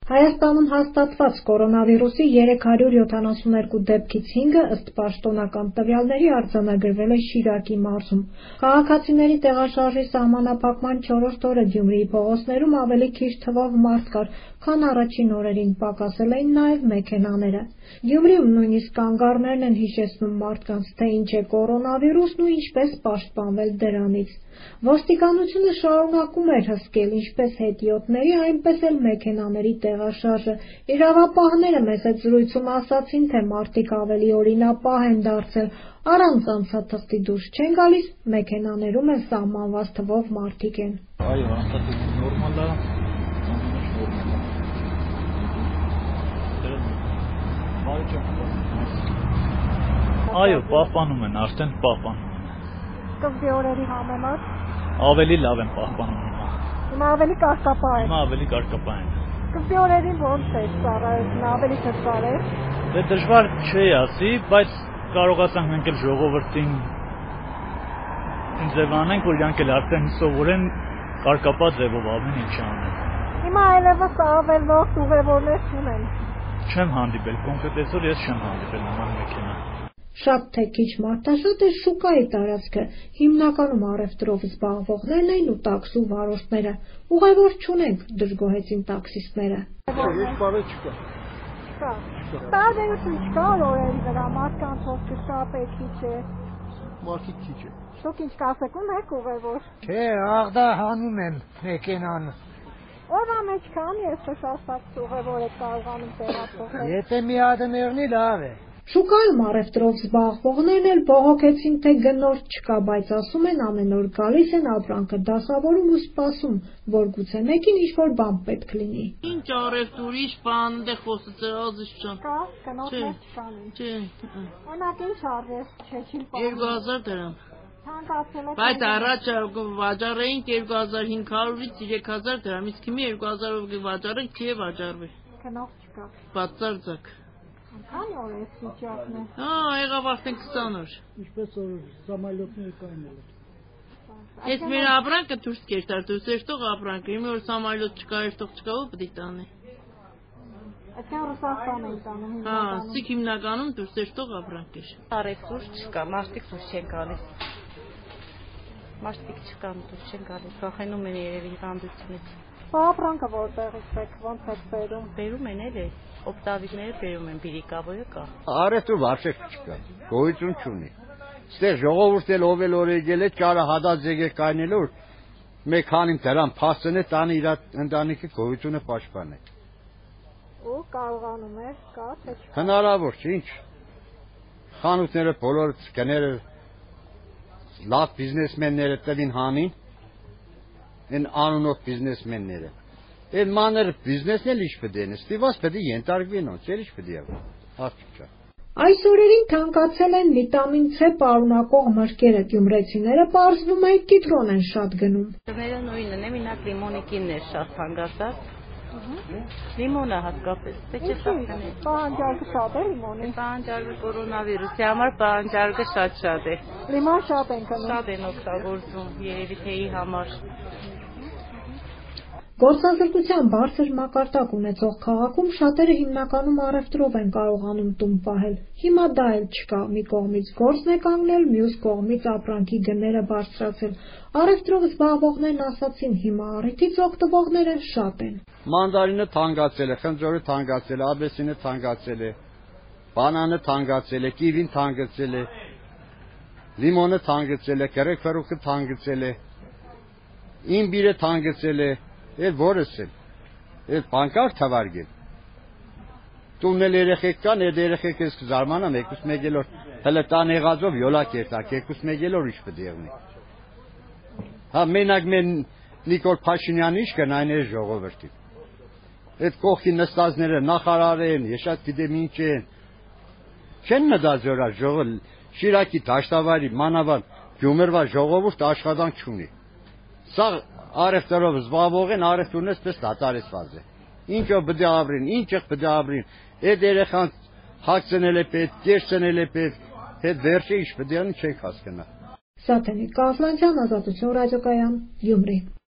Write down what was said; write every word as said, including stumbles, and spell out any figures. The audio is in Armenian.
Հայաստանում հաստատված կորոնավիրուսի երեք հարյուր յոթանասուններկու դեպքից հինգը ըստ պաշտոնական տվյալների արձանագրվել է Շիրակի մարզում։ Քաղաքացիների տեղաշարժի սահմանափակման չորրորդ օրը Գյումրիի փողոցներում ավելի քիչ թվով մարդ կար, քան առաջին օրերին, պակասել էին նաև մեքենաները։ Գյումրիում նույնիսկ կանգառներն են հիշեցնում մարդկանց, թե ինչ է կորոնավիրուսն ու ինչպես պաշտպանվել դրանից։ Ոստիկանությունը շարունակում էր հսկել ինչպես հետիոտների, այնպես էլ մեքենաների տեղաշարժը։ Իրավապահները մեծ այդ զրույցում ասացին, թե մարդիկ ավելի օրինապահ են դարձել, առանց անցաթղթի դուրս չեն գալիս, մեքենաներում էլ սահմանված թվով մարդիկ են։ Այո, անցաթղթը նորմալ է, այո, պահպանում են, արդեն պահպանում են։ Սկզբի օրերի համեմատ ավելի լավ են պահպանում հիմա։ Հիմա ավելի կարգապահ է։ Հիմա ավելի կարգապահ են։ Սկզբի օրերին ոնց է ծառայությունը, ավելի դժվար է։ Դե դժվար չի ասի, բայց կարողացանք մենք էլ ժողովրդին ձևանենք, որ իրանք էլ արդեն սովորեն կարգապահ ձևով ամեն ինչ անեն։ Հիմա այլևս ավելորդ ուղևորներ չունեն։ Չեմ հանդիպել, կոնկրետ այսօր ես չեմ հանդիպել նման մեքենա։ Շատ թե քիչ մարդաշատ է շուկայի տարածքը, հիմնականում առևտրով զբաղվողներն էին ու տաքսու վարորդները։ Ուղևոր չունենք, դժգոհեցին տաքսիստները։ Heç բան չկա։ Չկա։ Տարբերություն չկա օրերի վրա, մարդկանց ոսկե շատ է քիչ է։ Մարդիկ քիչ է։ Դուք ինչ կասեք, ունեք ուղևոր։ Չէ, աղդա հանում եմ մեքենան։ Օրվա մեջ քանի էսպես ասած ուղևոր է կարողանում տեղափոխել։ Եթե մի հատ մեղնի լավ է։ Շուկայում առևտրով զբաղվողներն էլ բողոքեցին, թե գնորդ չկա, բայց ասում են ամեն օր գալիս են ապրանքը դասավորում ու սպասում, որ գուցե մեկին ինչ-որ բան պետք լինի։ Ինչ առևտուր, ինչ բան, դե խոսքը ազիզ չան։ Կա, գնորդներ չկան։ Չէ։ Օրինակ ինչ արվես, չեչիլ բան։ երկու հազար դրամ։ Թանկացել է։ Բայց առաջ վաճառեինք երկու հազար հինգ հարյուրից երեք հազար դրամ, իսկ հիմա երկու հազարով վաճառենք, չի վաճառվի։ Գնող չկա։ Բացարձակ։ Քանի օր է վիճակն է։ Հա, եղավ արդեն քսան օր։ Ինչպես որ սամալյոտները կային։ Ես մեր ապրանքը դուրս կերտար, դուրս էշտող ապրանքը, հիմա որ սամալյոտ չկա, էշտող չկա, ու պետք է տանի։ Այսինքն Ռուսաստան են տանում։ Հա, սիկ հիմնականում դուրս էշտող ապրանք է։ Առևտուր չկա, մարդիկ դուրս չեն գալիս։ Մարդիկ չկան, դուրս չեն գալիս, վախենում են երևի հանդիպությունից։ Ապրանքը որտեղից եք, ոնց եք բերում։ Բերում են էլի, օպտավիվները բերում են, բիրիկավորը կա։ Առևտուր վարշեք չկա, գոյություն չունի։ Ստեղ ժողովուրդն էլ ով էլ որ եկել է, ճարը հադած եկել կայնելով, մեկ քանին դրամ փաստն է տանի իր ընտանիքի գոյությունը պաշտպանել։ Ու կարողանում է, կա թե չէ։ Հնարավոր չէ, ինչ։ Խանութները բոլորը գները լավ բիզնեսմենները տվին հանին, են անունով բիզնեսմենները։ Այդ մանր բիզնեսն էլ ինչ պետք է, ստիվաս պետք է ենթարկվի նոց, էլ ինչ պետք է։ Ասում Այս օրերին թանկացել են վիտամին C պարունակող մրգերը, գյումրեցիները պարզվում է կիտրոն են շատ գնում։ Դները նույնն է, մենակ լիմոնիկինն է շատ թանկացած։ Լիմոնը հատկապես, պետք է սախտել։ Պահանջարկը շատ է լիմոնի։ Պահանջարկը կորոնավիրուսի համար պահանջարկը շատ շատ է։ Լիմոն շատ են գնում։ Շատ են օգտագործում երևի թեյի համար։ Գործազրկության բարձր մակարդակ ունեցող քաղաքում շատերը հիմնականում առևտրով են կարողանում տուն պահել։ Հիմա դա էլ չկա, մի կողմից գործն է կանգնել, մյուս կողմից ապրանքի գները բարձրացել։ Առևտրով զբաղվողներն ասացին, հիմա առիթից օգտվողները շատ են։ Մանդարինը թանկացել է, խնձորը թանկացել է, աբեսինը թանկացել է, բանանը թանկացել է, կիվին թանկացել է, լիմոնը թանկացել է, գրեփֆրուկը թանկացել է, իմբիրը թանկացել է։ Այդ որս է, այդ բանկար թվարգել։ Տուննել երեխեք կան, այդ երեխեք ես կզարմանամ, եկուս մեգելով, հլը տան եղածով յոլակ երտակ, եկուս մեգելով ինչ պետք է եղնի։ Հա մենակ մեն Նիկոլ Փաշինյանը ինչ կան այն է ժողովրդի։ Այդ կողքի նստածները նախարար են, ես շատ գիտեմ ինչ են։ Չեն մտածորա ժողովը Շիրակի դաշտավարի մանավանդ Գյումրվա ժողովուրդ աշխատանք չունի։ Սա Առևտրով զբաղվող են, առևտուրն էսպես դատարեցված է։ Ինչով պետք է ապրին, ինչը պետք է ապրին։ Այդ երեխան հագցնել է պետք, կերցնել է պետք, այդ վերջը ինչ պետք է անի չենք հասկանա։ Սաթենիկ Կազլանյան, Ազատություն ռադիոկայան, Գյումրի։